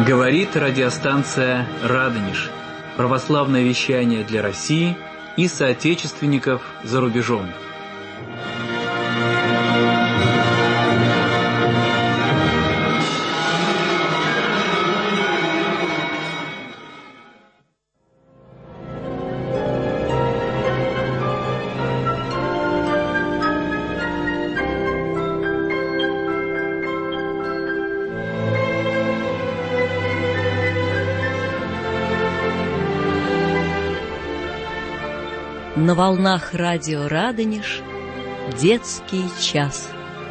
Говорит радиостанция «Радонеж». Православное вещание для России и соотечественников за рубежом. На волнах радио «Радонеж» детский час.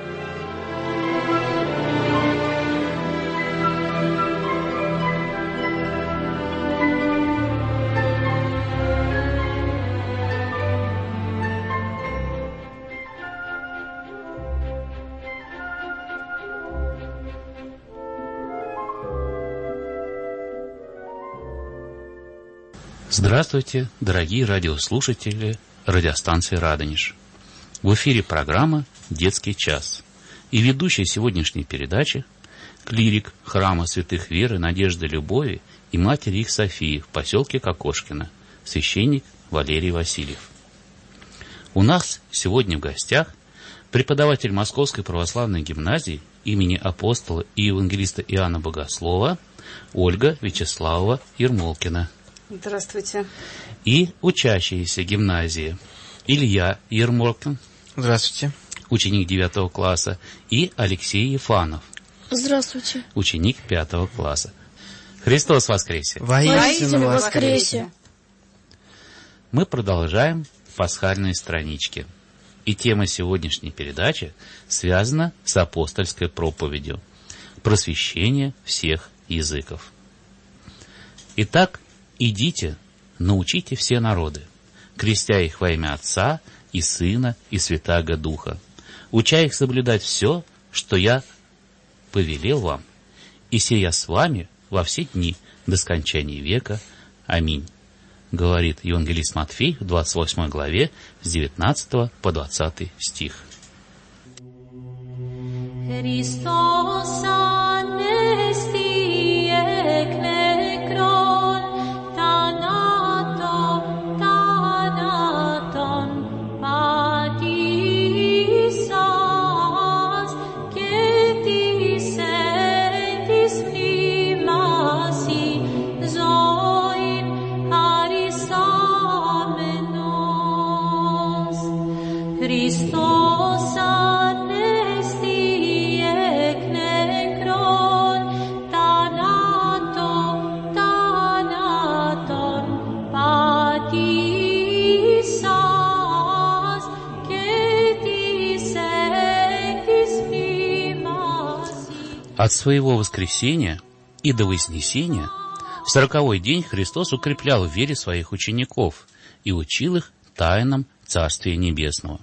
Здравствуйте, дорогие радиослушатели радиостанции «Радонеж». В эфире программа «Детский час» и ведущий сегодняшней передачи клирик храма святых Веры, Надежды, Любови и матери их Софии в поселке Кокошкино, священник Валерий Васильев. У нас сегодня в гостях преподаватель Московской православной гимназии имени апостола и евангелиста Иоанна Богослова Ольга Вячеславова Ермолкина. Здравствуйте. И учащиеся гимназии Илья Ермолкин. Здравствуйте. Ученик 9 класса. И Алексей Ефанов. Здравствуйте. Ученик 5 класса. Христос воскресе! Воистину воскресе! Мы продолжаем пасхальные странички. И тема сегодняшней передачи связана с апостольской проповедью «Просвещение всех языков». Итак, идите, научите все народы, крестя их во имя Отца и Сына и Святаго Духа, уча их соблюдать все, что я повелел вам, и сея с вами во все дни до скончания века. Аминь. Говорит евангелист Матфей в 28 главе с 19 по 20 стих. Христос От своего воскресения и до вознесения в 40-й день Христос укреплял в вере своих учеников и учил их тайнам Царствия Небесного.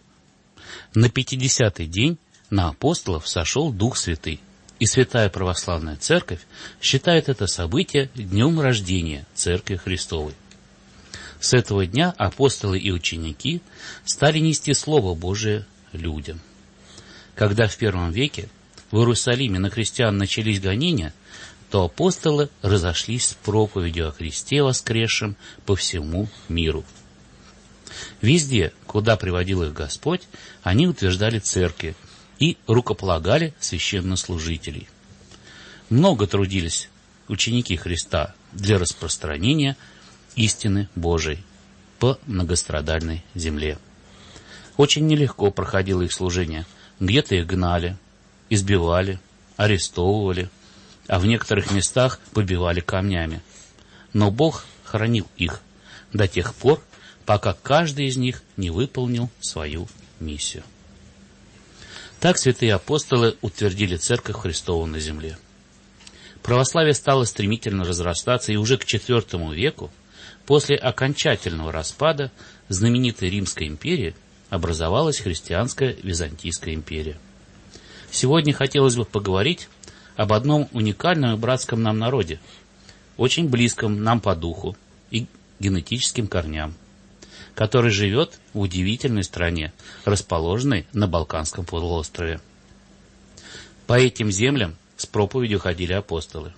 На 50-й день на апостолов сошел Дух Святый, и Святая Православная Церковь считает это событие днем рождения Церкви Христовой. С этого дня апостолы и ученики стали нести Слово Божие людям. Когда в первом веке в Иерусалиме на христиан начались гонения, то апостолы разошлись с проповедью о Христе воскресшем по всему миру. Везде, куда приводил их Господь, они утверждали церкви и рукополагали священнослужителей. Много трудились ученики Христа для распространения истины Божией по многострадальной земле. Очень нелегко проходило их служение. Где-то их гнали, избивали, арестовывали, а в некоторых местах побивали камнями. Но Бог хранил их до тех пор, пока каждый из них не выполнил свою миссию. Так святые апостолы утвердили Церковь Христову на земле. Православие стало стремительно разрастаться, и уже к IV веку, после окончательного распада знаменитой Римской империи, образовалась христианская Византийская империя. Сегодня хотелось бы поговорить об одном уникальном и братском нам народе, очень близком нам по духу и генетическим корням, который живет в удивительной стране, расположенной на Балканском полуострове. По этим землям с проповедью ходили апостолы.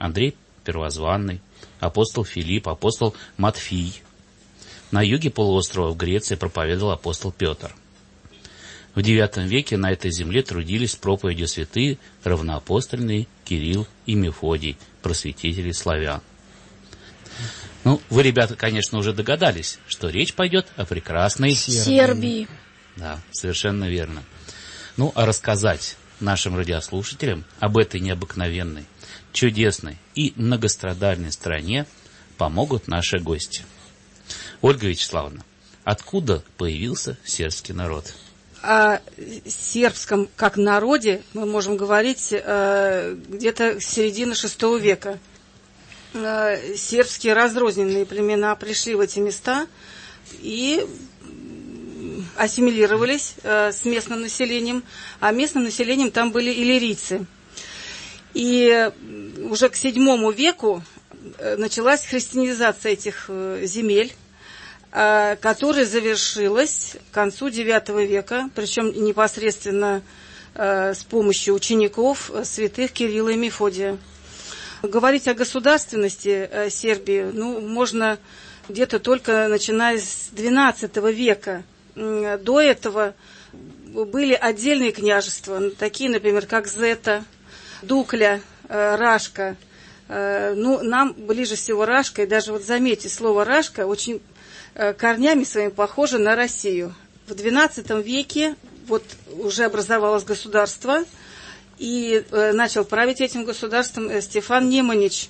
Андрей Первозванный, апостол Филипп, апостол Матфий. На юге полуострова в Греции проповедовал апостол Петр. В IX веке на этой земле трудились проповедью святые равноапостольные Кирилл и Мефодий, просветители славян. Ну, вы, ребята, конечно, уже догадались, что речь пойдет о прекрасной Сербии. Да, совершенно верно. Ну, а рассказать нашим радиослушателям об этой необыкновенной, чудесной и многострадальной стране помогут наши гости. Ольга Вячеславовна, откуда появился сербский народ? О сербском как народе мы можем говорить где-то с середины VI века. Сербские разрозненные племена пришли в эти места и ассимилировались с местным населением, а местным населением там были иллирийцы. И уже к VII веку началась христианизация этих земель, которая завершилась к концу IX века, причем непосредственно с помощью учеников святых Кирилла и Мефодия. Говорить о государственности Сербии можно где-то только начиная с XII века. До этого были отдельные княжества, такие, например, как Зета, Дукля, Рашка. Нам ближе всего Рашка, и даже вот заметьте, слово Рашка очень корнями своими похоже на Россию. В XII веке вот уже образовалось государство, и начал править этим государством Стефан Неманич.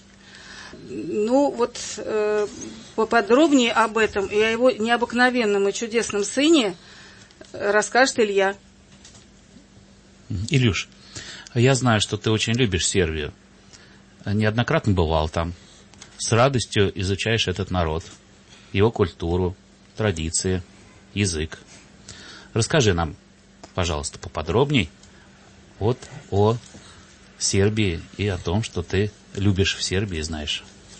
Поподробнее об этом и о его необыкновенном и чудесном сыне расскажет Илья. Илюш, я знаю, что ты очень любишь Сербию. Неоднократно бывал там. С радостью изучаешь этот народ, его культуру, традиции, язык. Расскажи нам, пожалуйста, поподробней вот о Сербии и о том, что ты любишь в Сербии, знаешь.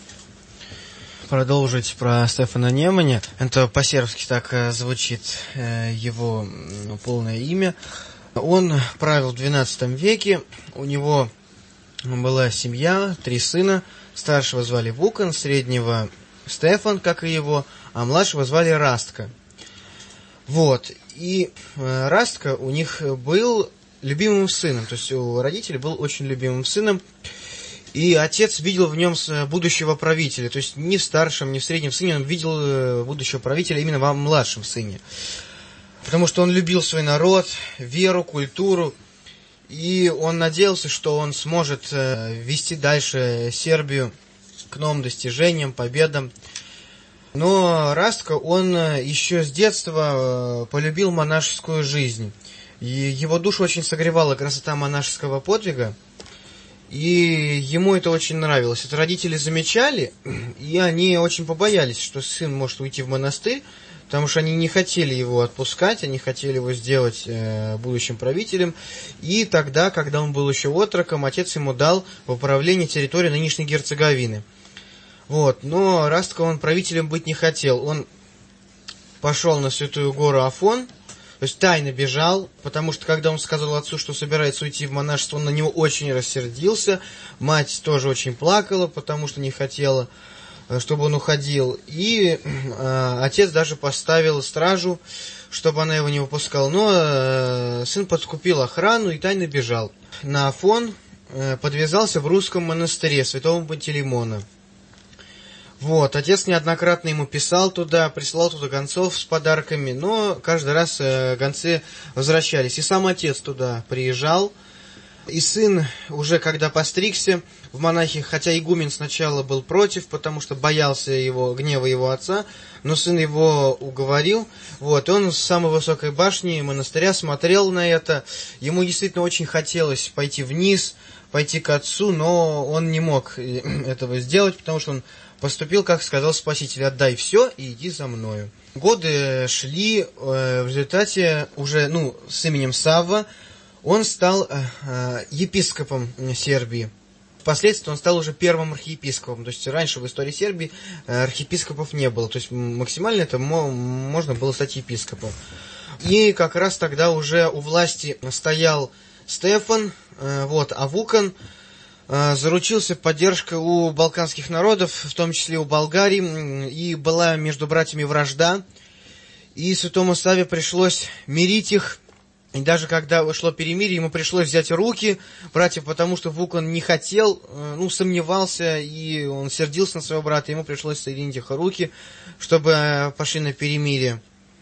Продолжить про Стефана Неманя. Это по-сербски так звучит его полное имя. Он правил в XII веке. У него была семья, 3 сына. Старшего звали Вукан, среднего Стефан, как и его, а младшего звали Растка. Вот. И Растка у них был любимым сыном. То есть у родителей был очень любимым сыном. И отец видел в нем будущего правителя. То есть ни в старшем, ни в среднем сыне он видел будущего правителя именно во младшем сыне. Потому что он любил свой народ, веру, культуру. И он надеялся, что он сможет вести дальше Сербию к новым достижениям, победам. Но Растка, он еще с детства полюбил монашескую жизнь. И его душу очень согревала красота монашеского подвига. И ему это очень нравилось. Это родители замечали, и они очень побоялись, что сын может уйти в монастырь, потому что они не хотели его отпускать, они хотели его сделать будущим правителем. И тогда, когда он был еще отроком, отец ему дал в управление территорией нынешней Герцеговины. Вот. Но Растка он правителем быть не хотел. Он пошел на Святую гору Афон, то есть тайно бежал, потому что когда он сказал отцу, что собирается уйти в монашество, он на него очень рассердился. Мать тоже очень плакала, потому что не хотела, чтобы он уходил. И отец даже поставил стражу, чтобы она его не выпускала. Но сын подкупил охрану и тайно бежал. На Афон подвязался в русском монастыре святого Пантелеймона. Вот, отец неоднократно ему писал туда, присылал туда гонцов с подарками, но каждый раз гонцы возвращались. И сам отец туда приезжал. И сын, уже когда постригся в монахи, хотя игумен сначала был против, потому что боялся гнева его отца, но сын его уговорил. Вот, он с самой высокой башни монастыря смотрел на это. Ему действительно очень хотелось пойти вниз, пойти к отцу, но он не мог этого сделать, потому что он поступил, как сказал Спаситель: «Отдай все и иди за мною». Годы шли, в результате уже, с именем Савва он стал епископом Сербии. Впоследствии он стал уже первым архиепископом. То есть раньше в истории Сербии архиепископов не было. То есть максимально это можно было стать епископом. И как раз тогда уже у власти стоял Стефан, а Вукан заручился поддержкой у балканских народов, в том числе у Болгарии, и была между братьями вражда, и святому Савве пришлось мирить их, и даже когда шло перемирие, ему пришлось взять руки братьев, потому что Вук он не хотел, сомневался, и он сердился на своего брата, ему пришлось соединить их руки, чтобы пошли на перемирие.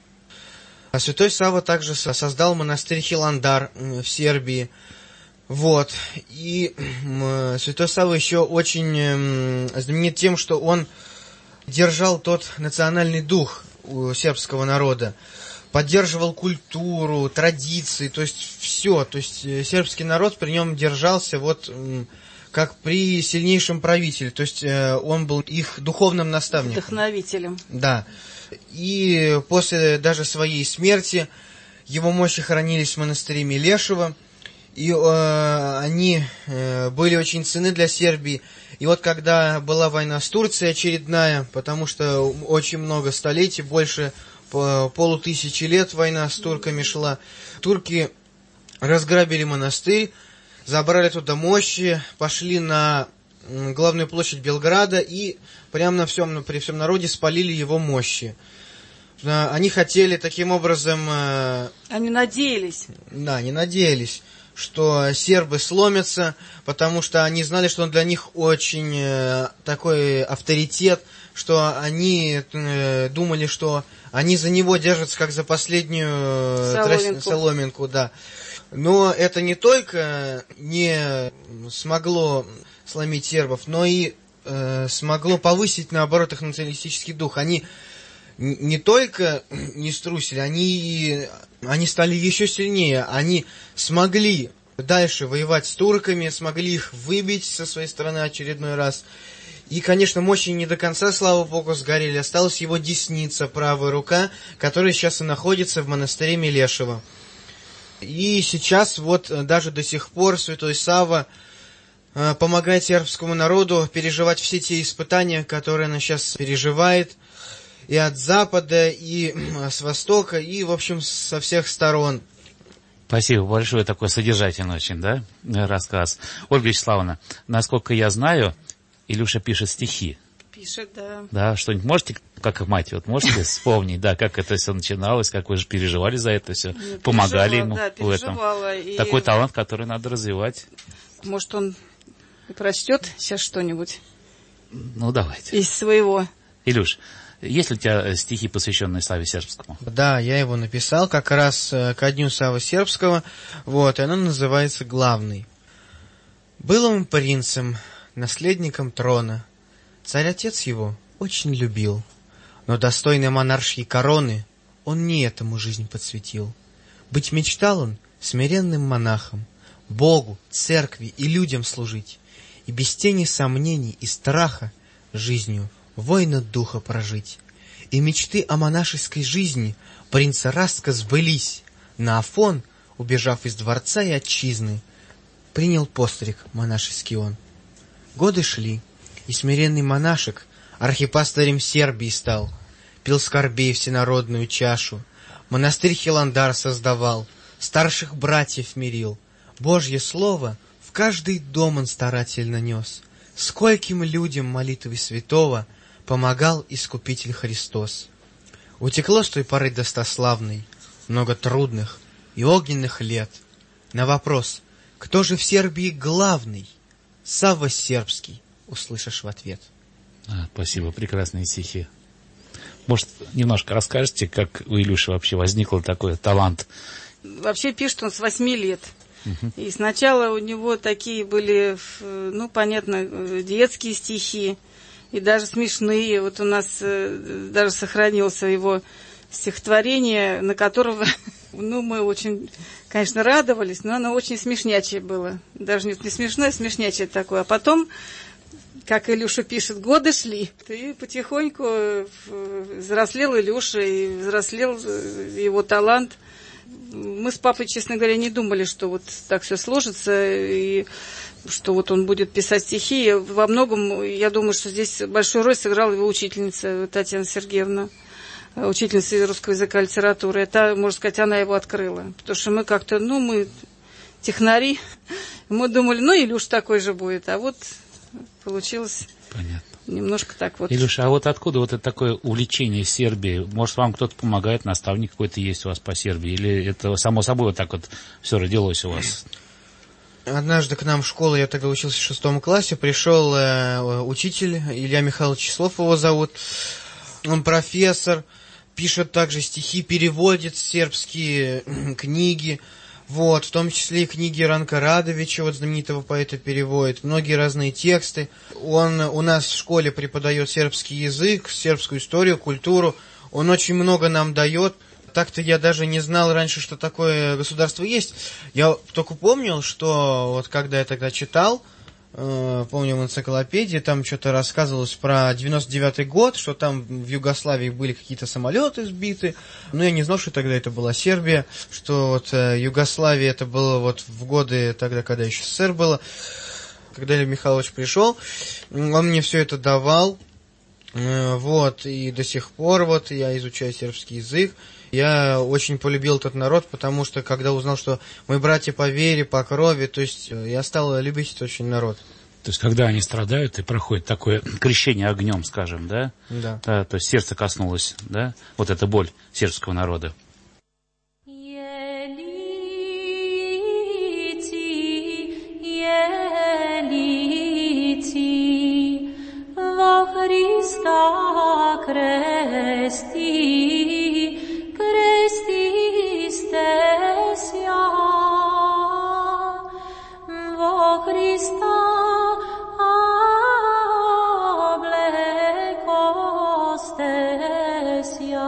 А святой Савва также создал монастырь Хиландар в Сербии. Вот. И святой Савва еще очень знаменит тем, что он держал тот национальный дух у сербского народа, поддерживал культуру, традиции, то есть все. То есть сербский народ при нем держался вот как при сильнейшем правителе. То есть он был их духовным наставником. Вдохновителем. Да. И после даже своей смерти его мощи хранились в монастыре Милешево. И они были очень ценны для Сербии. И вот когда была война с Турцией очередная, потому что очень много столетий, больше 500 лет война с турками шла, турки разграбили монастырь, забрали туда мощи, пошли на главную площадь Белграда и прямо при всем народе спалили его мощи. Они хотели таким образом... Они надеялись. Да, они надеялись, что сербы сломятся, потому что они знали, что он для них очень такой авторитет, что они думали, что они за него держатся как за последнюю соломинку, да. Но это не только не смогло сломить сербов, но и смогло повысить, наоборот, их националистический дух. Они не только не струсили, они стали еще сильнее. Они смогли дальше воевать с турками, смогли их выбить со своей стороны очередной раз. И, конечно, мощи не до конца, слава Богу, сгорели. Осталась его десница, правая рука, которая сейчас и находится в монастыре Милешево. И сейчас вот даже до сих пор святой Савва помогает сербскому народу переживать все те испытания, которые он сейчас переживает, и от запада, и с востока, и, в общем, со всех сторон. Спасибо большое, такой содержательный очень, да, рассказ. Ольга Вячеславовна, насколько я знаю, Илюша пишет стихи. Пишет, да. Да, что-нибудь можете, как мать, вот можете вспомнить, да, как это все начиналось, как вы же переживали за это все, помогали ему в этом. Такой талант, который надо развивать. Может, он прочтет сейчас что-нибудь? Ну, давайте. Из своего. Илюш, есть ли у тебя стихи, посвященные Савве Сербскому? Да, я его написал как раз ко дню Саввы Сербского, вот, и оно называется «Главный». «Был он принцем, наследником трона. Царь-отец его очень любил, но достойной монаршьей короны он не этому жизнь посвятил. Быть мечтал он смиренным монахом, Богу, церкви и людям служить, и без тени сомнений и страха жизнью воина духа прожить. И мечты о монашеской жизни принца Растка сбылись. На Афон, убежав из дворца и отчизны, принял постриг монашеский он. Годы шли, и смиренный монашек архипастырем Сербии стал, пил скорбей всенародную чашу, монастырь Хиландар создавал, старших братьев мирил, Божье слово в каждый дом он старательно нес. Скольким людям молитвой святого помогал Искупитель Христос. Утекло с той поры достославной много трудных и огненных лет. На вопрос, кто же в Сербии главный, Савва Сербский, услышишь в ответ. Спасибо, прекрасные стихи. Может, немножко расскажете, как у Илюши вообще возникл такой талант? Вообще пишет он с 8 лет. И сначала у него такие были, понятно, детские стихи, и даже смешные. Вот у нас даже сохранилось его стихотворение, на которого, мы очень, конечно, радовались, но оно очень смешнячее было. Даже не смешное, смешнячее такое. А потом, как Илюша пишет, годы шли, и потихоньку взрослел Илюша, и взрослел его талант. Мы с папой, честно говоря, не думали, что вот так все сложится, и что вот он будет писать стихи. Во многом, я думаю, что здесь большую роль сыграла его учительница Татьяна Сергеевна, учительница русского языка и литературы. Это, можно сказать, она его открыла. Потому что мы как-то, мы технари. Мы думали, ну, Илюш такой же будет, а вот получилось... Понятно. Немножко так вот. Илюша, а вот откуда вот это такое увлечение Сербией? Может, вам кто-то помогает, наставник какой-то есть у вас по Сербии? Или это само собой вот так вот все родилось у вас? Однажды к нам в школу, я тогда учился в 6 классе, пришел учитель, Илья Михайлович Числов его зовут. Он профессор, пишет также стихи, переводит сербские книги. Вот, в том числе и книги Ранка Радовича, вот знаменитого поэта, переводит, многие разные тексты. Он у нас в школе преподает сербский язык, сербскую историю, культуру. Он очень много нам дает. Так-то я даже не знал раньше, что такое государство есть. Я только помнил, что вот когда я тогда читал, помню, в энциклопедии там что-то рассказывалось про 99-й год, что там в Югославии были какие-то самолеты сбиты. Но я не знал, что тогда это была Сербия, что вот Югославия это было вот в годы тогда, когда еще СССР было. Когда Илья Михайлович пришел, он мне все это давал. Вот, и до сих пор вот я изучаю сербский язык. Я очень полюбил этот народ, потому что, когда узнал, что мы братья по вере, по крови, то есть я стал любить этот очень народ. То есть, когда они страдают, и проходит такое крещение огнем, скажем, да? Да. То есть, сердце коснулось, да? Вот эта боль сербского народа. Христа крести, крестистеся, во Христа облекостеся,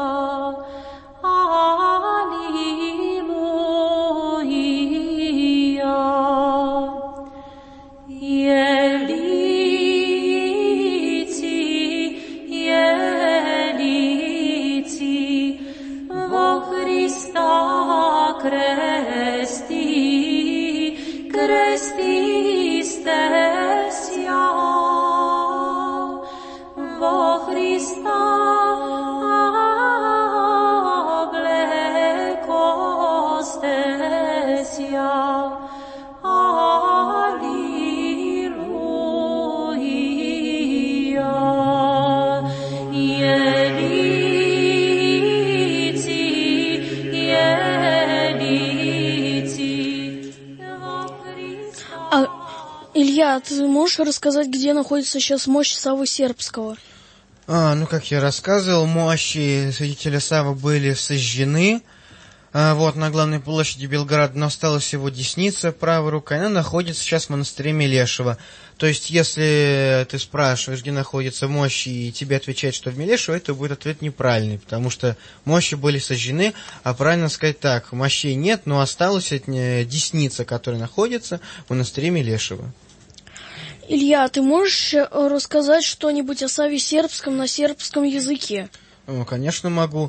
Илья, ты можешь рассказать, где находится сейчас мощь Саввы Сербского? Ну, как я рассказывал, мощи святителя Саввы были сожжены. Вот, на главной площади Белграда, но осталась его десница, правая рука, она находится сейчас в монастыре Мелешево. То есть, если ты спрашиваешь, где находится мощь, и тебе отвечают, что в Мелешево, это будет ответ неправильный, потому что мощи были сожжены, а правильно сказать так, мощей нет, но осталась десница, которая находится в монастыре Мелешево. Илья, ты можешь рассказать что-нибудь о Савве Сербском на сербском языке? Конечно, могу.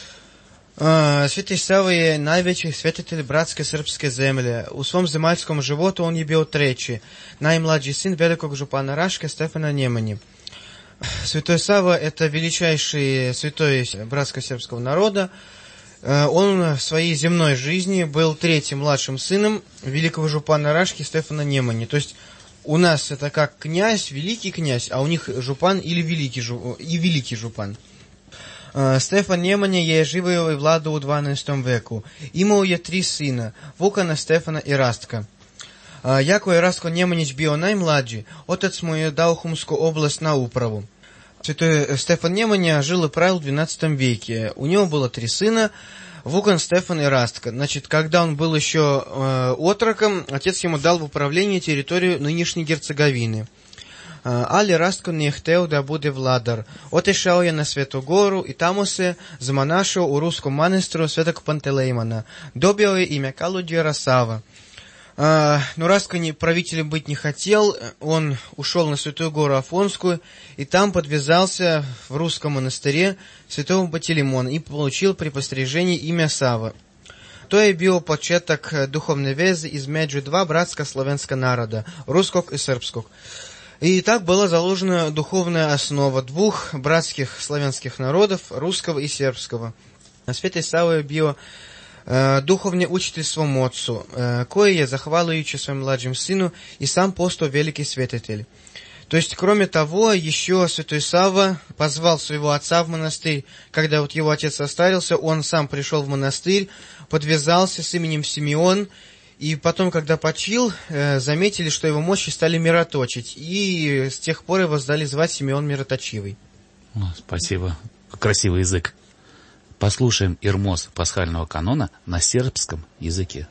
Святий Сава je najveći svetitelj bratske srpske zemlje. U svom zemaljskom životu on je bio treći, najmlađi sin velikog župana Raške Stefana Немани. Святой Сава – это величайший святой братско-сербского народа. Он в своей земной жизни был третьим младшим сыном великого жупана Рашки Стефана Немани. То есть у нас это как князь, великий князь, а у них жупан или великий жупан. Стефан Немanja je živio i vladao u 12. veku. Imao je 3 sina, Vukana, Stefana i Rastka. Jako je Rastko Nemanjić bio najmlađi, otac mu je dao Humsku oblast на управу. Святой Стефан Немanja жил и правил в 12 веке. У него было 3 сына, Вукан, Стефан и Растка. Значит, когда он был еще отроком, отец ему дал в управление территорию нынешней Герцеговины. Ali Rastko nije hteo da bude vladar. Otešao je na Svetu Goru i tamo se zamonašao u ruskom manastiru Svetog Panteleimona. Dobio je имя Калуđера Сава. Но Растко правителем быть не хотел, он ушел на Святую Гору Афонскую и там подвязался в русском монастыре Святого Пантелеймона и получил при пострижении имя Сава. To je bio početak duhovne veze između dva bratsko-slovenska naroda, ruskog и srpskog. И так была заложена духовная основа двух братских славянских народов, русского и сербского. Святий Сава bio Духовне учительством отцу, кое je захвалуючи своему младшему сыну, и сам постал великий святитель. То есть, кроме того, еще святой Савва позвал своего отца в монастырь. Когда вот его отец состарился, он сам пришел в монастырь, подвязался с именем Симеон, и потом, когда почил, заметили, что его мощи стали мироточить, и с тех пор его стали звать Симеон Мироточивый. Спасибо. Красивый язык. Послушаем ирмоз пасхального канона на сербском языке.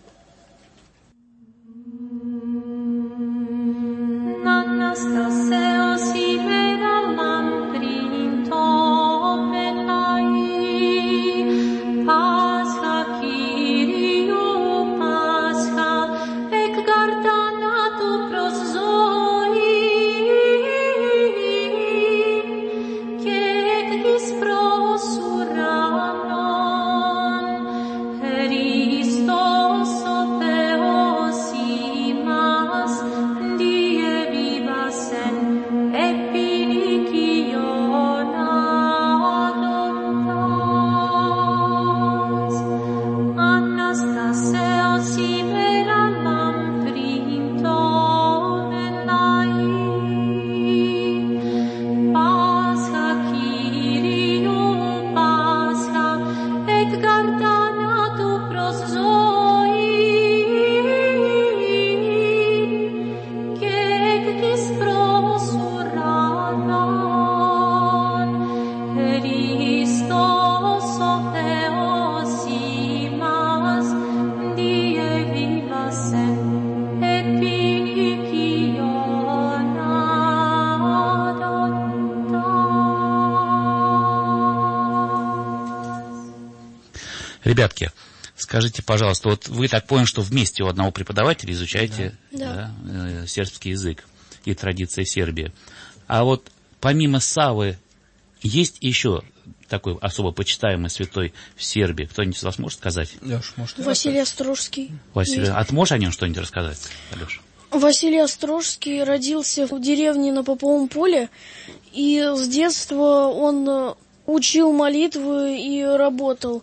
Ребятки, скажите, пожалуйста, вот вы так поняли, что вместе у одного преподавателя изучаете сербский язык и традиции Сербии. А вот помимо Саввы, есть еще такой особо почитаемый святой в Сербии? Кто-нибудь из вас может сказать? Леш, может, Василий Острожский. Василий, а ты можешь о нем что-нибудь рассказать, Алеша? Василий Острожский родился в деревне на Поповом поле, и с детства он учил молитвы и работал.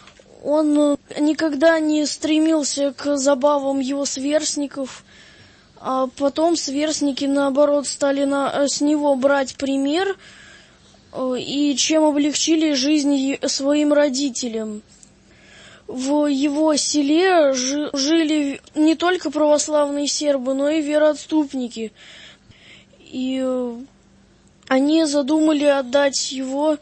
Он никогда не стремился к забавам его сверстников, а потом сверстники, наоборот, стали с него брать пример, и чем облегчили жизнь своим родителям. В его селе жили не только православные сербы, но и вероотступники. И они задумали отдать его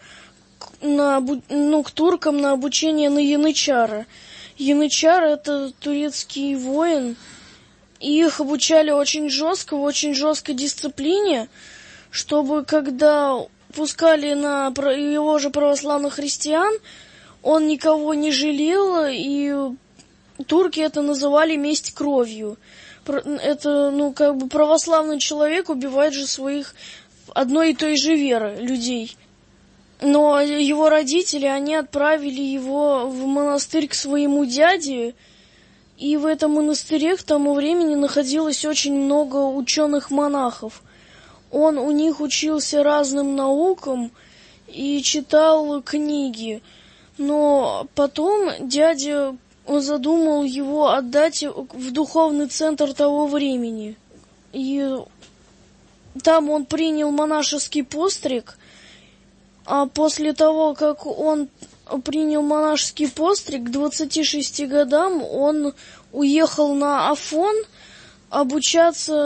к туркам на обучение на янычара. Янычар — это турецкий воин, и их обучали очень жестко, в очень жесткой дисциплине, чтобы когда пускали на его же православных христиан, он никого не жалел, и турки это называли месть кровью. Это, православный человек убивает же своих одной и той же веры людей. Но его родители, они отправили его в монастырь к своему дяде, и в этом монастыре к тому времени находилось очень много ученых-монахов. Он у них учился разным наукам и читал книги. Но потом дядя задумал его отдать в духовный центр того времени. И там он принял монашеский постриг, а после того, как он принял монашеский постриг, к 26 годам он уехал на Афон обучаться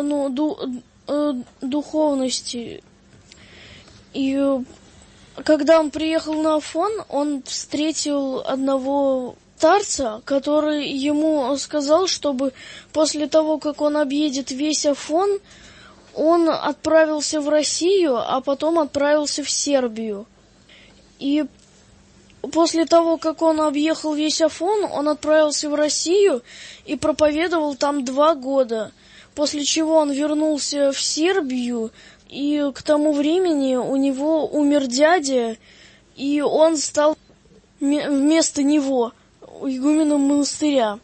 духовности. И когда он приехал на Афон, он встретил одного старца, который ему сказал, чтобы после того, как он объедет весь Афон, он отправился в Россию, а потом отправился в Сербию. И после того, как он объехал весь Афон, он отправился в Россию и проповедовал там 2 года. После чего он вернулся в Сербию, и к тому времени у него умер дядя, и он стал вместо него игуменом монастыря.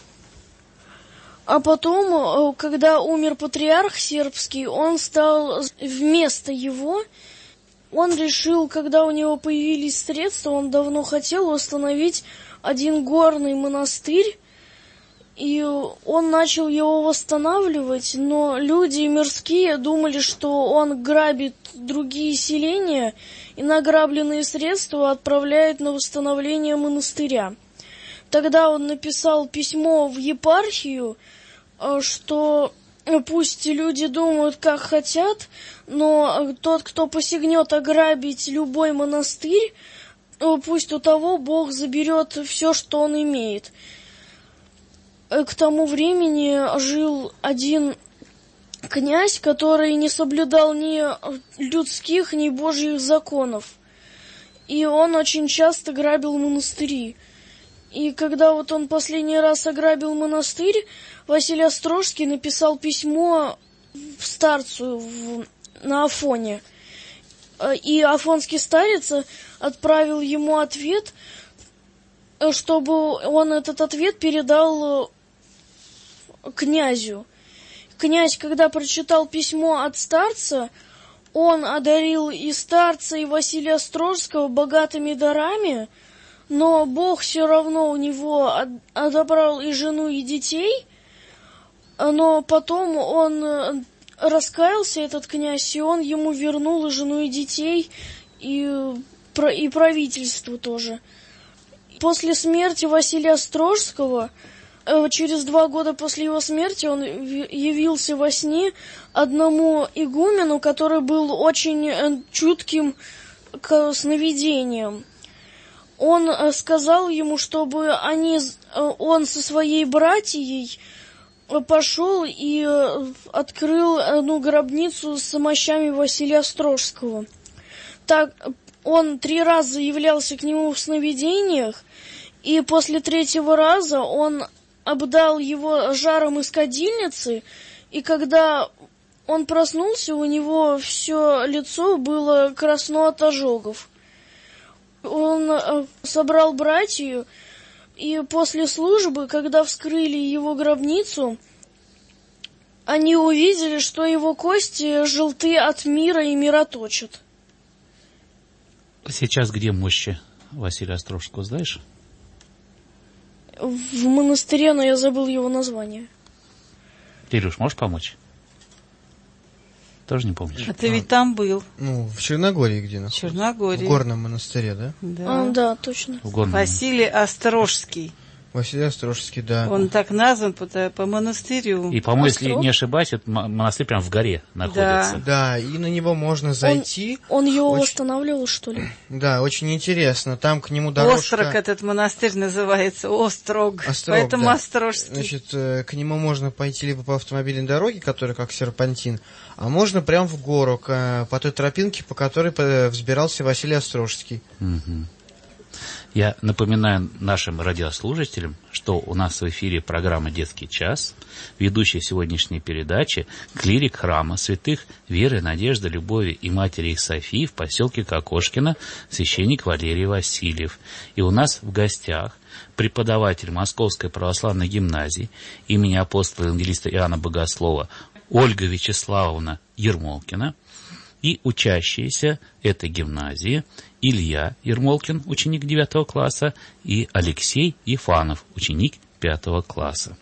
А потом, когда умер патриарх сербский, он стал вместо его. Он решил, когда у него появились средства, он давно хотел установить один горный монастырь, и он начал его восстанавливать, но люди мирские думали, что он грабит другие селения и награбленные средства отправляет на восстановление монастыря. Тогда он написал письмо в епархию, что пусть люди думают, как хотят, но тот, кто посягнет ограбить любой монастырь, пусть у того Бог заберет все, что он имеет. К тому времени жил один князь, который не соблюдал ни людских, ни божьих законов. И он очень часто грабил монастыри. И когда вот он последний раз ограбил монастырь, Василий Острожский написал письмо старцу на Афоне. И афонский старец отправил ему ответ, чтобы он этот ответ передал князю. Князь, когда прочитал письмо от старца, он одарил и старца, и Василия Острожского богатыми дарами, но Бог все равно у него отобрал и жену, и детей, но потом он раскаялся, этот князь, и он ему вернул и жену, и детей, и правительство тоже. После смерти Василия Острожского, через 2 года после его смерти, он явился во сне одному игумену, который был очень чутким к сновидениям. Он сказал ему, чтобы он со своей братьей пошел и открыл одну гробницу с мощами Василия Острожского. Так он 3 раза являлся к нему в сновидениях, и после 3-го раза он обдал его жаром из кадильницы, и когда он проснулся, у него все лицо было красно от ожогов. Он собрал братью, и после службы, когда вскрыли его гробницу, они увидели, что его кости желты от мира и мироточат. Сейчас где мощи Василия Острожского, знаешь? В монастыре, но я забыл его название. Кирюш, можешь помочь? Тоже не помнишь? А ты ведь там был. Ну, в Черногории где находится? В Черногории. В горном монастыре, да? Да. Да, точно. В горном. Василий Острожский. Василий Острожский, да. Он так назван по монастырю. И, по-моему, если не ошибаюсь, этот монастырь прям в горе находится. Да, и на него можно зайти. Он его восстанавливал, что ли? Да, очень интересно. Там к нему дорожка... Острог этот монастырь называется, Острог. Поэтому да. Острожский. Значит, к нему можно пойти либо по автомобильной дороге, которая как серпантин, а можно прям в гору, по той тропинке, по которой взбирался Василий Острожский. Угу. Я напоминаю нашим радиослушателям, что у нас в эфире программа «Детский час», ведущая сегодняшней передачи клирик храма святых Веры, Надежды, Любови и Матери их Софии в поселке Кокошкино, священник Валерий Васильев. И у нас в гостях преподаватель Московской православной гимназии имени апостола-евангелиста Иоанна Богослова Ольга Вячеславовна Ермолкина и учащиеся этой гимназии Илья Ермолкин, ученик 9 класса, и Алексей Ефанов, ученик 5 класса.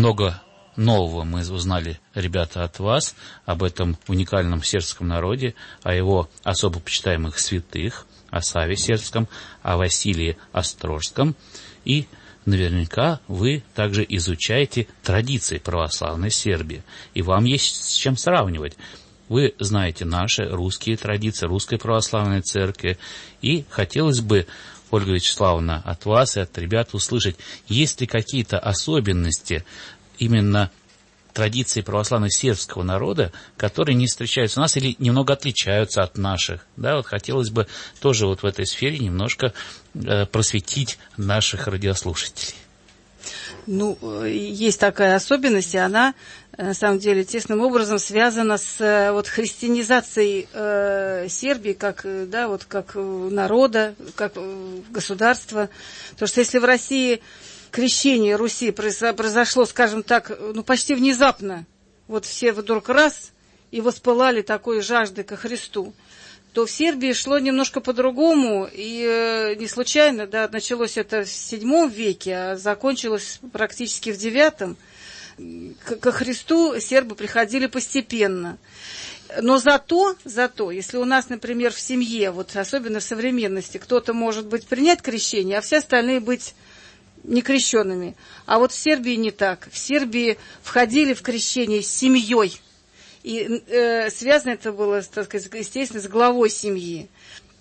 много нового мы узнали, ребята, от вас об этом уникальном сербском народе, о его особо почитаемых святых, о Саве Сербском, о Василии Острожском. И наверняка вы также изучаете традиции православной Сербии, и вам есть с чем сравнивать. Вы знаете наши русские традиции, русской православной церкви, и хотелось бы, Ольга Вячеславовна, от вас и от ребят услышать, есть ли какие-то особенности именно традиции православного сербского народа, которые не встречаются у нас или немного отличаются от наших. Да, вот хотелось бы тоже вот в этой сфере немножко просветить наших радиослушателей. Ну, есть такая особенность, и она, на самом деле, тесным образом связана с вот христианизацией Сербии, как, да, вот, как народа, как государства. Потому что если в России крещение Руси произошло, скажем так, ну, почти внезапно, вот все вдруг раз и воспылали такой жаждой ко Христу, то в Сербии шло немножко по-другому, и не случайно, да, началось это в VII веке, а закончилось практически в IX. Ко Христу сербы приходили постепенно. Но зато, если у нас, например, в семье, вот особенно в современности, кто-то может быть принять крещение, а все остальные быть некрещенными. А вот в Сербии не так. В Сербии входили в крещение с семьей. И связано это было, так сказать, естественно, с главой семьи.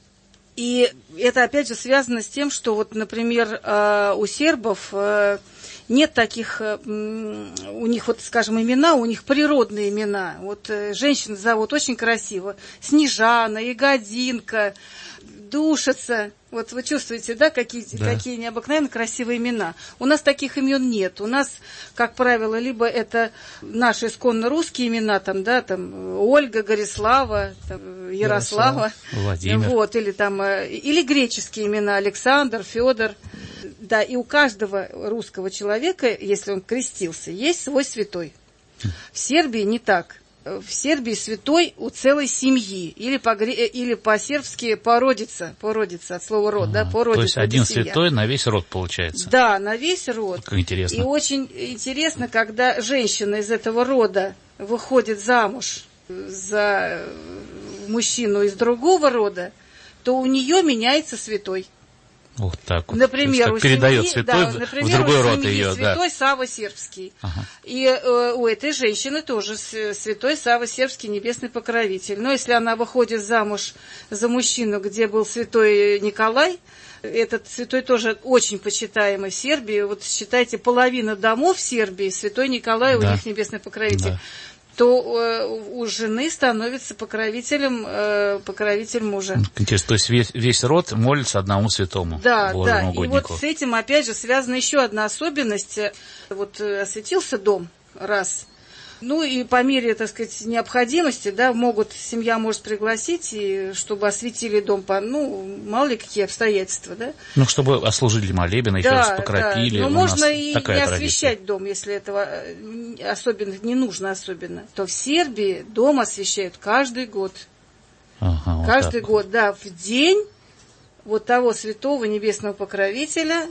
И это, опять же, связано с тем, что, вот, например, у сербов нет таких, у них, вот, скажем, имена, у них природные имена. Вот женщин зовут очень красиво. Снежана, Ягодинка, Душица. Вот вы чувствуете, да, какие необыкновенно красивые имена. У нас таких имен нет. У нас, как правило, либо это наши исконно русские имена, там, да, там, Ольга, Горислава, там, Ярослава, Владимир. Вот, или там, или греческие имена, Александр, Федор. Да, и у каждого русского человека, если он крестился, есть свой святой. В Сербии не так. В Сербии святой у целой семьи, или по-сербски породица от слова род, да, породица. То есть один святой на весь род получается. Да, на весь род. Как интересно. И очень интересно, когда женщина из этого рода выходит замуж за мужчину из другого рода, то у нее меняется святой. Вот так вот. Например, у передает семьи, святой, да, например, в другой род ее, святой да. Сава Сербский. Ага. И у этой женщины тоже святой Сава Сербский, небесный покровитель. Но если она выходит замуж за мужчину, где был святой Николай, этот святой тоже очень почитаемый в Сербии. Вот считайте, половина домов в Сербии святой Николай, да, у них небесный покровитель. Да. То у жены становится покровителем мужа. Интересно, то есть весь род молится одному святому. Да, да. И вот с этим, опять же, связана еще одна особенность. Вот осветился дом раз. Ну и по мере, так сказать, необходимости, да, семья может пригласить, и чтобы осветили дом, мало ли какие обстоятельства, да. Ну, чтобы отслужили молебен, еще раз покропили. Да, но можно и не освещать дом, если этого особенно не нужно особенно. То в Сербии дом освещают каждый год. Ага, каждый год, да, в день вот того святого небесного покровителя,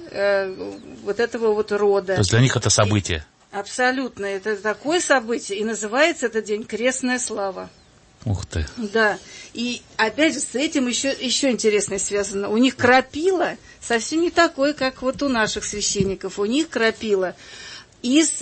вот этого вот рода. То есть для них это событие. Абсолютно, это такое событие, и называется этот день «Крестная слава». Ух ты! Да, и опять же с этим еще интересное связано. У них крапила совсем не такое, как вот у наших священников. У них крапила из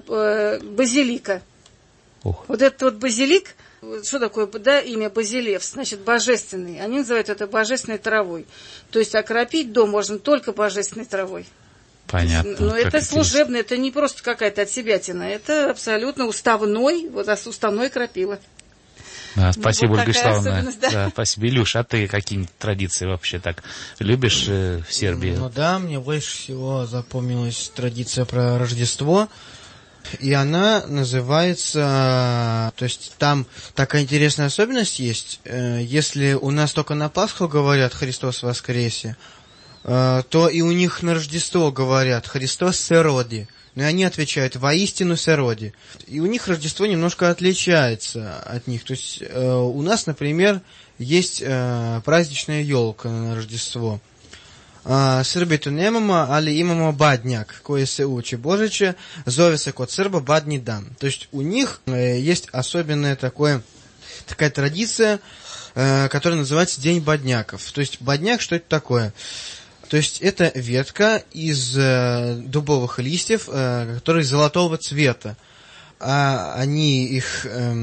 базилика. Ух. Вот этот вот базилик, что такое, да, имя Базилевс, значит, божественный. Они называют это божественной травой. То есть окропить дом можно только божественной травой. Понятно. Но это служебное, это не просто какая-то отсебятина, это абсолютно уставной крапила. Да, спасибо, вот Ольга Вячеславовна. Да. Да, спасибо. Илюш, а ты какие-нибудь традиции вообще так любишь в Сербии? Ну да, мне больше всего запомнилась традиция про Рождество. И она называется... То есть там такая интересная особенность есть. Если у нас только на Пасху говорят «Христос воскресе», то и у них на Рождество говорят «Христос се роди». Но они отвечают «Воистину се роди». И у них Рождество немножко отличается от них. То есть у нас, например, есть праздничная елка на Рождество. Srbitu nemamo, ali imamo badnjak, koji se uči Božiće, zove se kod Srbа Badни дан. То есть у них есть особенная такая традиция, которая называется День бадняков. То есть бадняк, что это такое? То есть это ветка из дубовых листьев, которые золотого цвета. Они их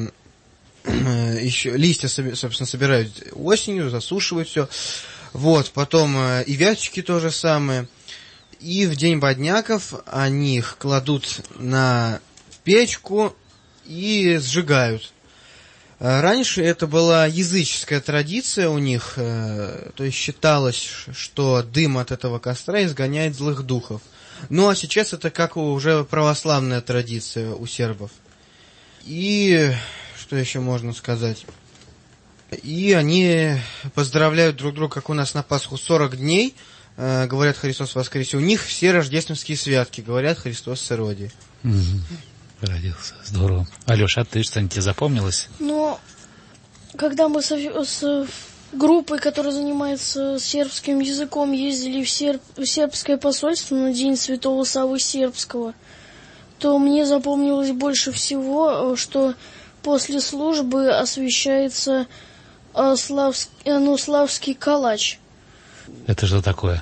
еще листья, собственно, собирают осенью, засушивают все. Вот, потом и вяточки то же самое. И в день бадняков они их кладут на печку и сжигают. Раньше это была языческая традиция у них, то есть считалось, что дым от этого костра изгоняет злых духов. Ну а сейчас это как уже православная традиция у сербов. И что еще можно сказать? И они поздравляют друг друга, как у нас на Пасху 40 дней, говорят «Христос воскресе». У них все рождественские святки, говорят «Христос сороди». Родился, здорово. Алеша, а ты что-нибудь тебе запомнилось? Ну, когда мы с группой, которая занимается сербским языком, ездили в сербское посольство на День Святого Саввы Сербского, то мне запомнилось больше всего, что после службы освящается славский калач. Это что такое?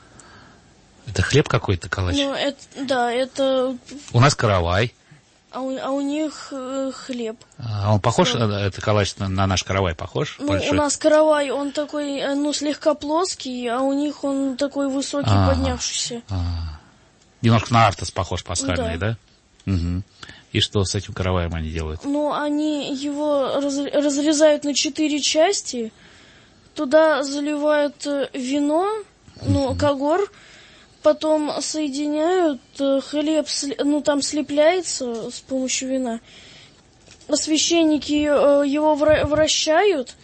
Это хлеб какой-то, калач? Ну, это... У нас каравай. А у них хлеб. А он похож, это калач на наш каравай похож? Ну, у нас каравай, он такой, слегка плоский, а у них он такой высокий, поднявшийся. Немножко на артос похож, пасхальный, да? Угу. И что с этим караваем они делают? Ну, они его разрезают на 4 части, туда заливают вино, когор, потом соединяют, хлеб, там слепляется с помощью вина. Священники его вращают.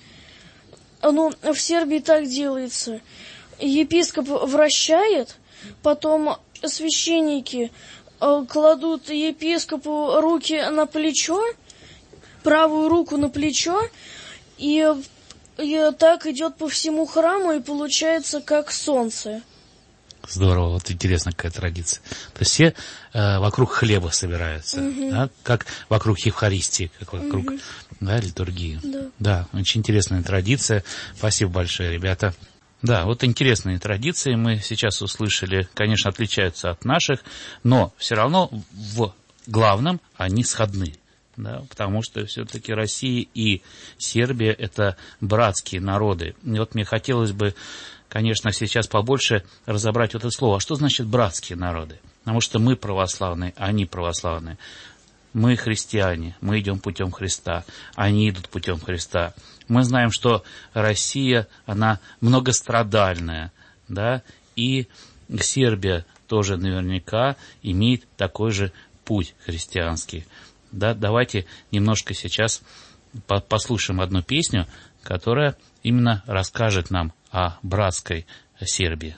В Сербии так делается. Епископ вращает, потом священники кладут епископу руки на плечо, правую руку на плечо, и так идет по всему храму, и получается как солнце. Здорово, вот интересная какая традиция. То есть все вокруг хлеба собираются, да? Как вокруг Евхаристии, как вокруг литургии. Да, очень интересная традиция. Спасибо большое, ребята. Да, вот интересные традиции мы сейчас услышали, конечно, отличаются от наших, но все равно в главном они сходны. Да, потому что все-таки Россия и Сербия – это братские народы. И вот мне хотелось бы, конечно, сейчас побольше разобрать вот это слово. А что значит братские народы? Потому что мы православные, они православные. Мы христиане, мы идем путем Христа, они идут путем Христа. Мы знаем, что Россия, она многострадальная, да, и Сербия тоже наверняка имеет такой же путь христианский. Да, давайте немножко сейчас послушаем одну песню, которая именно расскажет нам о братской Сербии.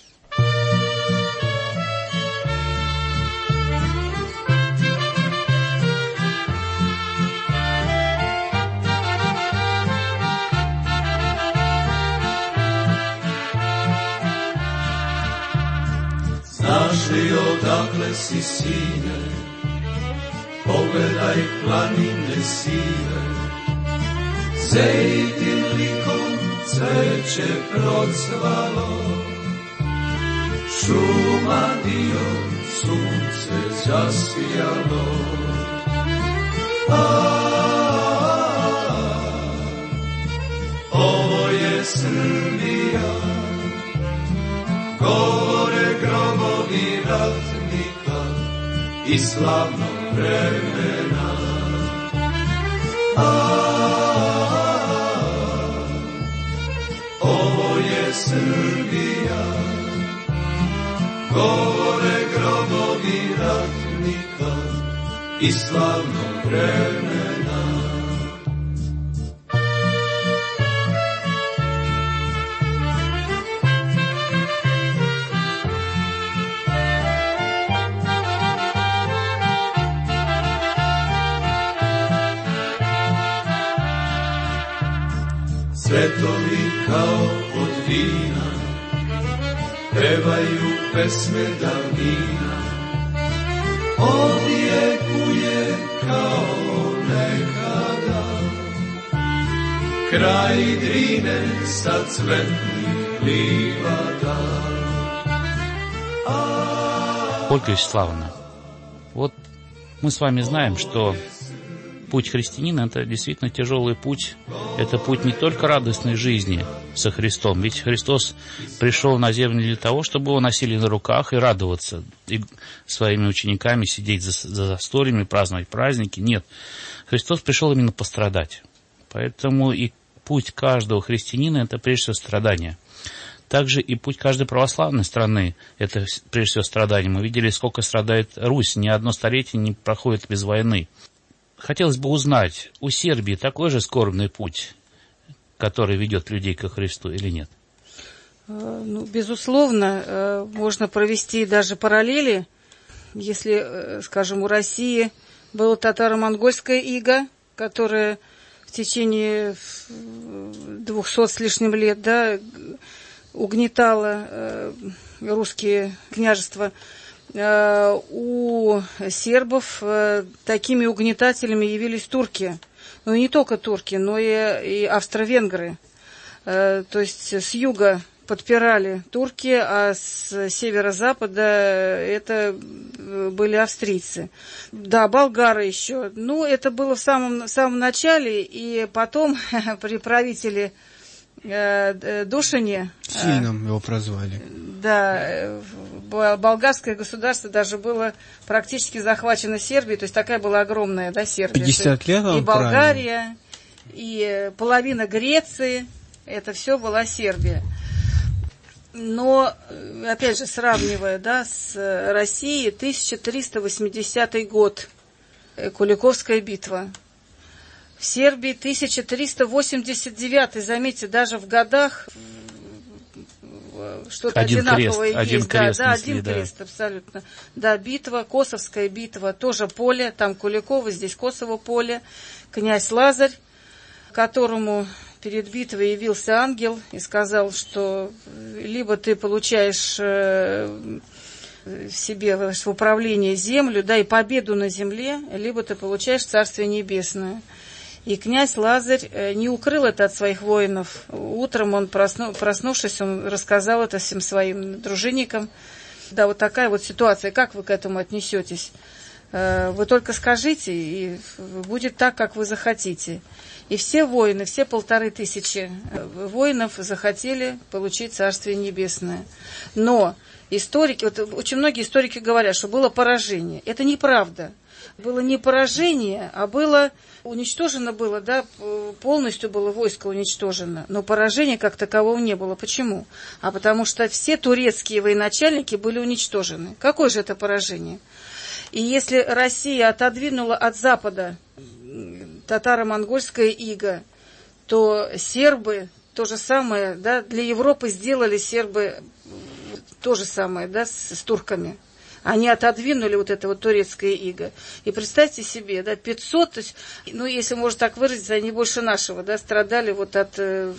Znaš li odakle si, sine, pogledaj planine sive, zejtin likom cveće procvalo, šuma dio, sunce zasijalo. Ovo je Srbija, govore grobovi ratnika i slavnog vremena. Ovo je Srbija, govore grobovi ratnika i slavnog vremena. Cvetovi kao od vina, pevaju pesme davnina, odjekuje kao nekada. Kraj Drine sa cvetnih livada. Ольга Вячеславовна, вот мы с вами знаем, что путь христианина – это действительно тяжелый путь. Это путь не только радостной жизни со Христом. Ведь Христос пришел на землю для того, чтобы его носили на руках и радоваться, и своими учениками сидеть за застольями, праздновать праздники. Нет, Христос пришел именно пострадать. Поэтому и путь каждого христианина – это прежде всего страдание. Также и путь каждой православной страны – это прежде всего страдание. Мы видели, сколько страдает Русь. Ни одно столетие не проходит без войны. Хотелось бы узнать, у Сербии такой же скорбный путь, который ведет людей ко Христу, или нет? Ну, безусловно, можно провести даже параллели. Если, скажем, у России было татаро-монгольское иго, которое в течение 200 с лишним лет, да, угнетало русские княжества. У сербов такими угнетателями явились турки. Ну, не только турки, но и австро-венгры. То есть с юга подпирали турки, а с северо-запада это были австрийцы. Да, болгары еще. Ну, это было в самом начале, и потом при правителе Душине. Сильным его прозвали. Да, болгарское государство даже было практически захвачено Сербией, то есть такая была огромная, да, Сербия. 50 лет он и Болгария, и половина Греции, это все была Сербия. Но, опять же, сравнивая, да, с Россией, 1380 год, Куликовская битва. В Сербии 1389, заметьте, даже в годах что-то одинаковое есть. Один крест, абсолютно. Да, битва, Косовская битва, тоже поле, там Куликово, здесь Косово поле. Князь Лазарь, которому перед битвой явился ангел и сказал, что либо ты получаешь себе в управление землю, да, и победу на земле, либо ты получаешь Царствие Небесное. И князь Лазарь не укрыл это от своих воинов. Утром он, проснувшись, он рассказал это всем своим дружинникам. Да, вот такая вот ситуация. Как вы к этому отнесетесь? Вы только скажите, и будет так, как вы захотите. И все воины, все 1500 воинов захотели получить Царствие Небесное. Но историки, вот очень многие историки говорят, что было поражение. Это неправда. Было не поражение, а было уничтожено было, да, полностью было войско уничтожено, но поражения как такового не было. Почему? А потому что все турецкие военачальники были уничтожены. Какое же это поражение? И если Россия отодвинула от Запада татаро-монгольское иго, то сербы то же самое, да, для Европы сделали сербы то же самое, да, с турками. Они отодвинули вот это вот турецкое иго. И представьте себе, да, 500, то есть, ну, если можно так выразиться, они больше нашего, да, страдали вот от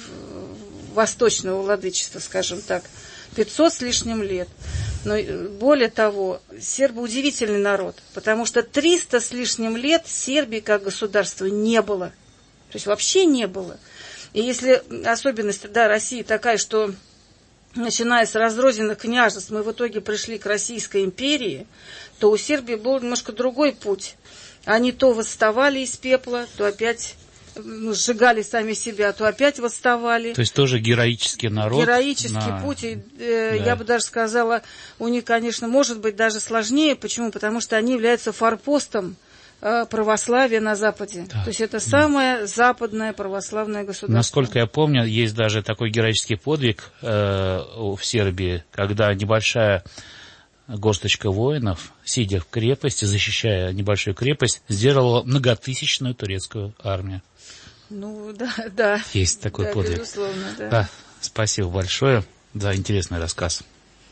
восточного владычества, скажем так. 500 с лишним лет. Но более того, сербы удивительный народ, потому что 300 с лишним лет Сербии как государства не было. То есть вообще не было. И если особенность, да, России такая, что начиная с разрозненных княжеств, мы в итоге пришли к Российской империи, то у Сербии был немножко другой путь. Они то восставали из пепла, то опять сжигали сами себя, то опять восставали. То есть тоже героический народ. Героический путь. И, да. Я бы даже сказала, у них, конечно, может быть даже сложнее. Почему? Потому что они являются форпостом православия на Западе. Да. То есть это самое западное православное государство. Насколько я помню, есть даже такой героический подвиг в Сербии, когда небольшая горсточка воинов, сидя в крепости, защищая небольшую крепость, сдерживала многотысячную турецкую армию. Ну, да, да. Есть такой подвиг. Безусловно, да. Да, спасибо большое за интересный рассказ.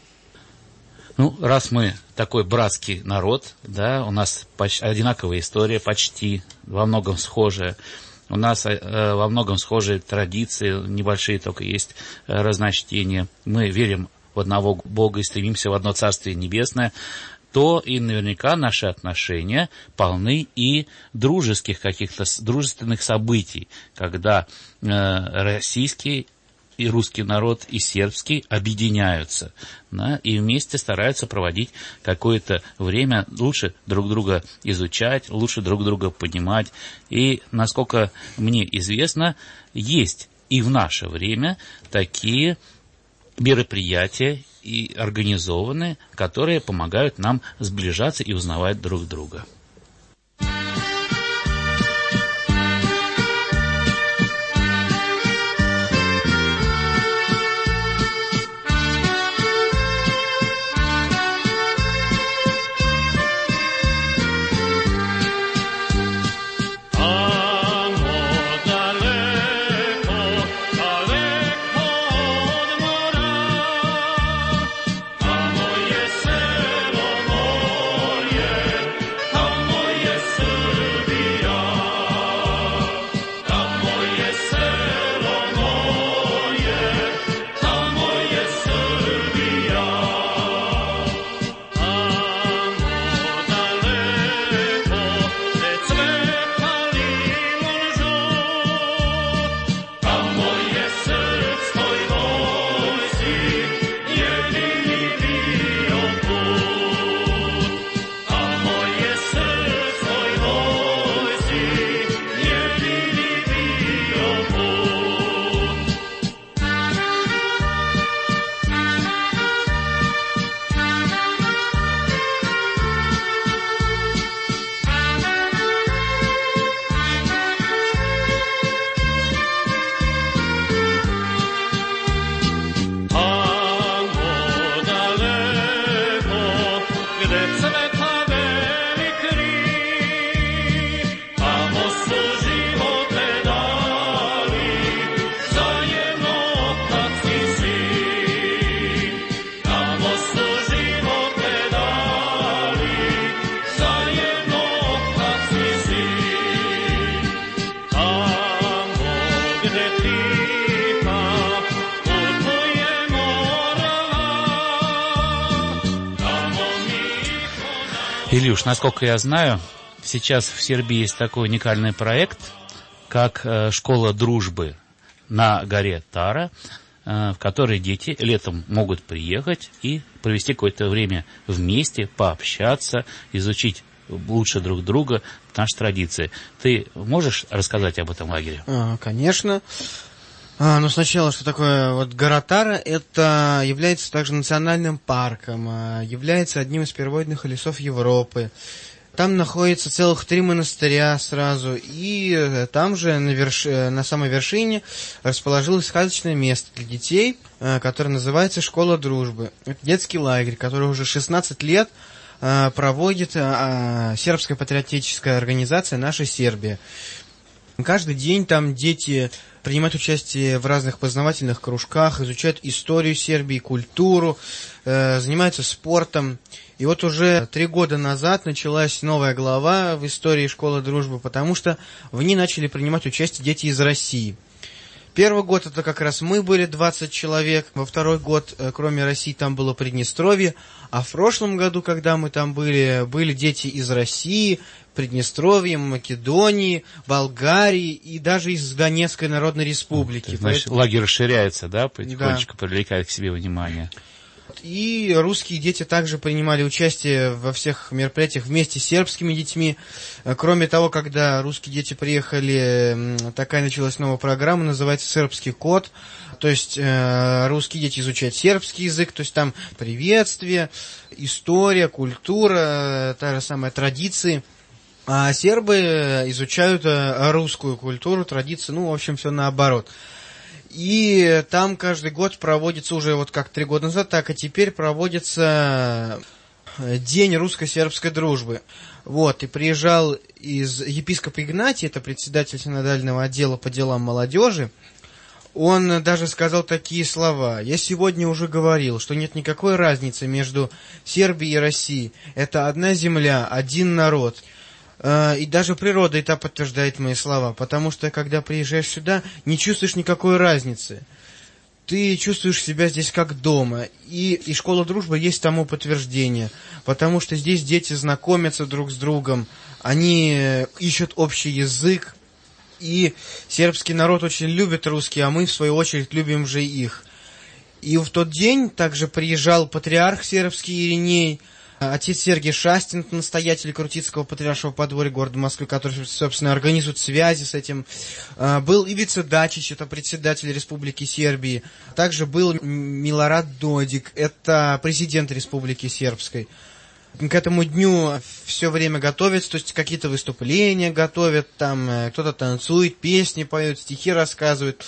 Ну, раз мы такой братский народ, да, у нас одинаковая история, почти, во многом схожая. У нас во многом схожие традиции, небольшие только есть разночтения. Мы верим в в одного Бога и стремимся в одно Царствие Небесное, то и наверняка наши отношения полны и дружеских каких-то дружественных событий, когда российский и русский народ, и сербский объединяются, да, и вместе стараются проводить какое-то время, лучше друг друга изучать, лучше друг друга понимать. И, насколько мне известно, есть и в наше время такие мероприятия и организованные, которые помогают нам сближаться и узнавать друг друга. Илюш, насколько я знаю, сейчас в Сербии есть такой уникальный проект, как школа дружбы на горе Тара, в которой дети летом могут приехать и провести какое-то время вместе, пообщаться, изучить лучше друг друга, наши традиции. Ты можешь рассказать об этом лагере? Конечно. Но сначала, что такое вот гора Тара, это является также национальным парком, является одним из первобытных лесов Европы. Там находится целых 3 монастыря сразу, и там же на самой вершине расположилось сказочное место для детей, которое называется «Школа дружбы». Это детский лагерь, который уже 16 лет проводит сербская патриотическая организация «Наша Сербия». Каждый день там дети принимают участие в разных познавательных кружках, изучают историю Сербии, культуру, занимаются спортом. И вот уже 3 года назад началась новая глава в истории школы дружбы, потому что в ней начали принимать участие дети из России. Первый год это как раз мы были, 20 человек. Во второй год, кроме России, там было Приднестровье. А в прошлом году, когда мы там были дети из России, Приднестровья, Македонии, Болгарии и даже из Донецкой Народной Республики. Значит, лагерь расширяется, да, потихонечку привлекает к себе внимание. И русские дети также принимали участие во всех мероприятиях вместе с сербскими детьми. Кроме того, когда русские дети приехали, такая началась новая программа, называется «Сербский код». То есть русские дети изучают сербский язык, то есть там приветствие, история, культура, та же самая традиции. А сербы изучают русскую культуру, традиции, в общем, все наоборот. И там каждый год проводится уже вот как 3 года назад, так и теперь проводится День русско-сербской дружбы. Вот, и приезжал из епископа Игнатий, это председатель синодального отдела по делам молодежи. Он даже сказал такие слова: «Я сегодня уже говорил, что нет никакой разницы между Сербией и Россией. Это одна земля, один народ». И даже природа это подтверждает мои слова, потому что, когда приезжаешь сюда, не чувствуешь никакой разницы. ты чувствуешь себя здесь как дома. И школа дружбы есть тому подтверждение, потому что здесь дети знакомятся друг с другом, они ищут общий язык, и сербский народ очень любит русский, а мы, в свою очередь, любим же их. И в тот день также приезжал патриарх сербский Ириней, отец Сергий Шастин, настоятель Крутицкого патриаршего подворья города Москвы, который, собственно, организует связи с этим. Был Ивица Дачич, это председатель Республики Сербии. Также был Милорад Додик, это президент Республики Сербской. К этому дню все время готовятся, то есть какие-то выступления готовят, там кто-то танцует, песни поет, стихи рассказывает.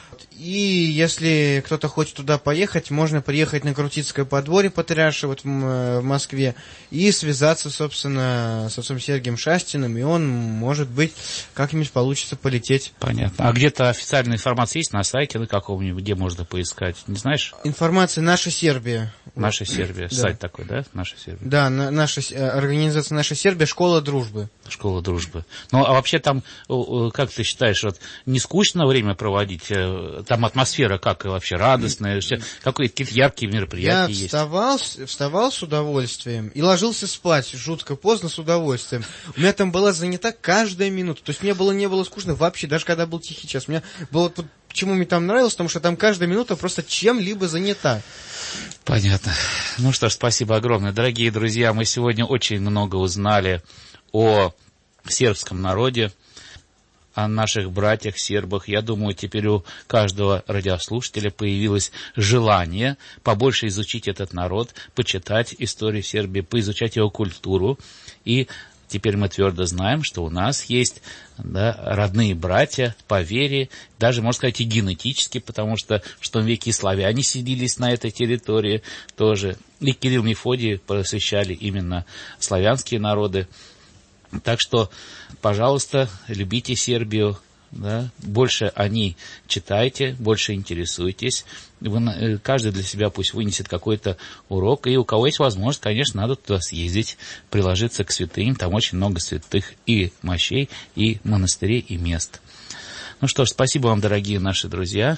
И если кто-то хочет туда поехать, можно приехать на Крутицкое подворье патриарша вот в Москве и связаться, собственно, с отцом Сергием Шастиным, и он, может быть, как-нибудь получится полететь. Понятно. А где-то официальная информация есть на сайте на каком-нибудь, где можно поискать? Не знаешь? Информация «Наша Сербия». «Наша Сербия». Да. Сайт такой, да? «Наша Сербия». Да, организация «Наша Сербия», школа дружбы. Школа дружбы. Ну, а вообще там, как ты считаешь, вот, не скучно время проводить? Там атмосфера как вообще радостная, какие-то яркие мероприятия есть? Я вставал с удовольствием и ложился спать жутко поздно с удовольствием. У меня там была занята каждая минута. То есть мне не было скучно вообще, даже когда был тихий час. У меня было, почему мне там нравилось, потому что там каждая минута просто чем-либо занята. Понятно. Ну что ж, спасибо огромное. Дорогие друзья, мы сегодня очень много узнали о сербском народе, о наших братьях, сербах. Я думаю, теперь у каждого радиослушателя появилось желание побольше изучить этот народ, почитать историю Сербии, поизучать его культуру. И теперь мы твердо знаем, что у нас есть, да, родные братья по вере, даже, можно сказать, и генетически, потому что в VI веке и славяне селились на этой территории тоже. И Кирилл, Мефодий просвещали именно славянские народы. Так что, пожалуйста, любите Сербию, да, больше о ней читайте, больше интересуйтесь. Каждый для себя пусть вынесет какой-то урок. И у кого есть возможность, конечно, надо туда съездить, приложиться к святыням. Там очень много святых и мощей, и монастырей, и мест. Ну что ж, спасибо вам, дорогие наши друзья.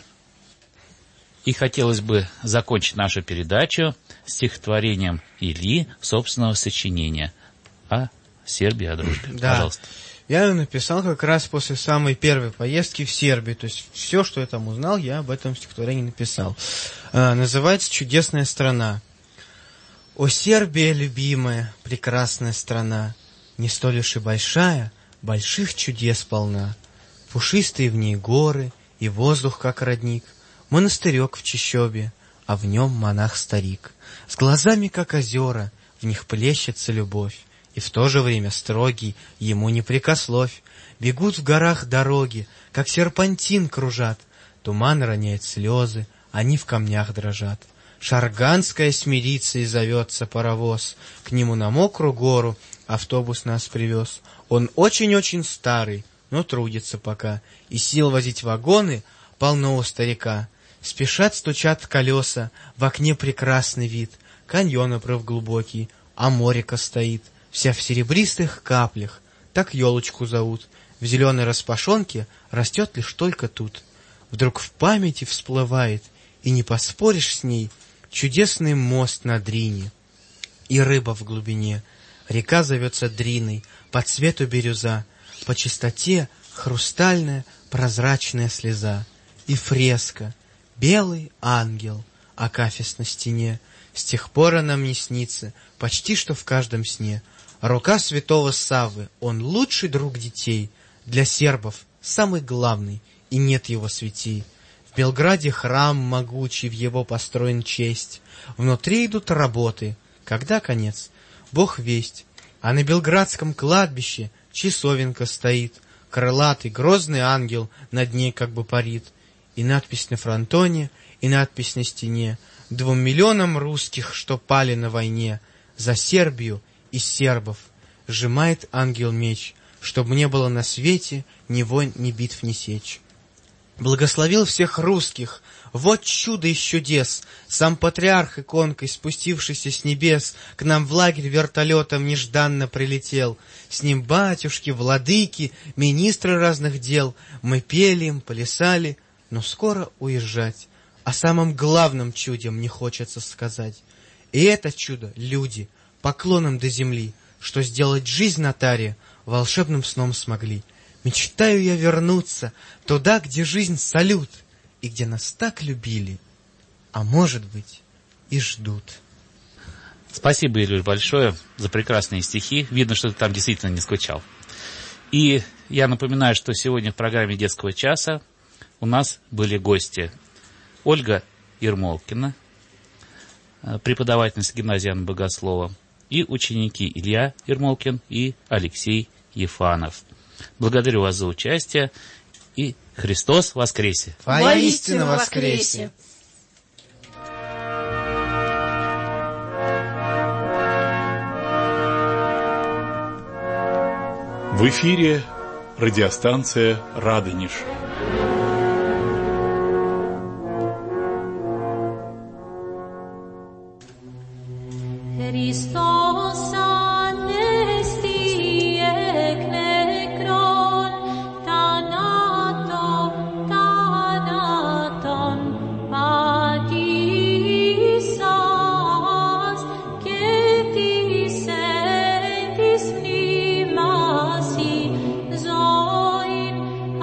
И хотелось бы закончить нашу передачу стихотворением Ильи собственного сочинения о Сербии, о дружбе. Да. Пожалуйста. Я написал как раз после самой первой поездки в Сербию. То есть все, что я там узнал, я об этом стихотворении написал. Называется «Чудесная страна». «О, Сербия, любимая, прекрасная страна, не столь уж и большая, больших чудес полна. Пушистые в ней горы и воздух, как родник, монастырек в чащобе, а в нем монах-старик. С глазами, как озера, в них плещется любовь, и в то же время строгий, ему не прикословь. Бегут в горах дороги, как серпантин кружат, туман роняет слезы, они в камнях дрожат. Шарганская смирится и зовется паровоз, к нему на мокрую гору автобус нас привез. Он очень-очень старый, но трудится пока, и сил возить вагоны полно у старика. Спешат, стучат колеса, в окне прекрасный вид, каньон обрыв глубокий, а моряка стоит, вся в серебристых каплях, так елочку зовут, в зеленой распашонке растет лишь только тут. Вдруг в памяти всплывает, и не поспоришь с ней, чудесный мост на Дрине. И рыба в глубине, река зовется Дриной, по цвету бирюза, по чистоте хрустальная прозрачная слеза. И фреска, белый ангел, акафист на стене, с тех пор она мне снится, почти что в каждом сне. Рука святого Саввы, он лучший друг детей, для сербов самый главный, и нет его святей. В Белграде храм могучий, в его построен честь. Внутри идут работы, когда конец, Бог весть. А на белградском кладбище часовенка стоит, крылатый, грозный ангел над ней как бы парит. И надпись на фронтоне, и надпись на стене: 2 миллионам русских, что пали на войне, за Сербию и сербов сжимает ангел меч, чтобы не было на свете ни войн, ни битв, ни сечь. Благословил всех русских, вот чудо из чудес, сам патриарх иконкой, спустившийся с небес, к нам в лагерь вертолетом нежданно прилетел. С ним батюшки, владыки, министры разных дел. Мы пели им, плясали, но скоро уезжать. о самом главном чуде мне хочется сказать. И это чудо — люди, поклоном до земли, что сделать жизнь на таре волшебным сном смогли. Мечтаю я вернуться туда, где жизнь салют, и где нас так любили, а может быть и ждут. Спасибо, Илюш, большое за прекрасные стихи. Видно, что ты там действительно не скучал. И я напоминаю, что сегодня в программе «Детского часа» у нас были гости. Ольга Ермолкина, преподавательница гимназии Иоанна Богослова, и ученики Илья Ермолкин и Алексей Ефанов. Благодарю вас за участие, и Христос воскресе! Воистину воскресе! В эфире радиостанция «Радонеж». Христос анести εκνεκρόν, θανάτων πατήσας και της εν της μνήμασι ζωήν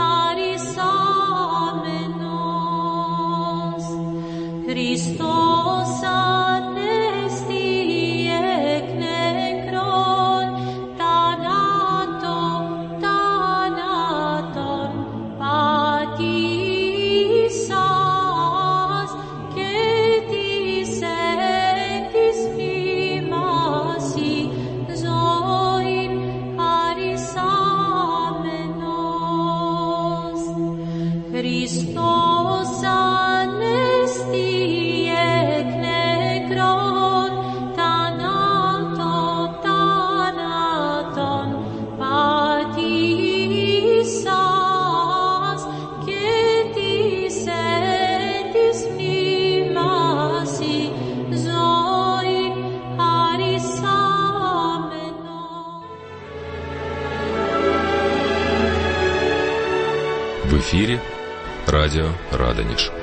χαρισάμενος. Χριστός ανέστη εκνεκρόν, θανάτων πατήσας και της εν της μνήμασι ζωήν χαρισάμενος. Χριστός ανέστη εκνεκρόν, θανάτων πατήσας και της εν της μνήμασι ζωήν χαρισάμενος. В эфире радио «Радонеж».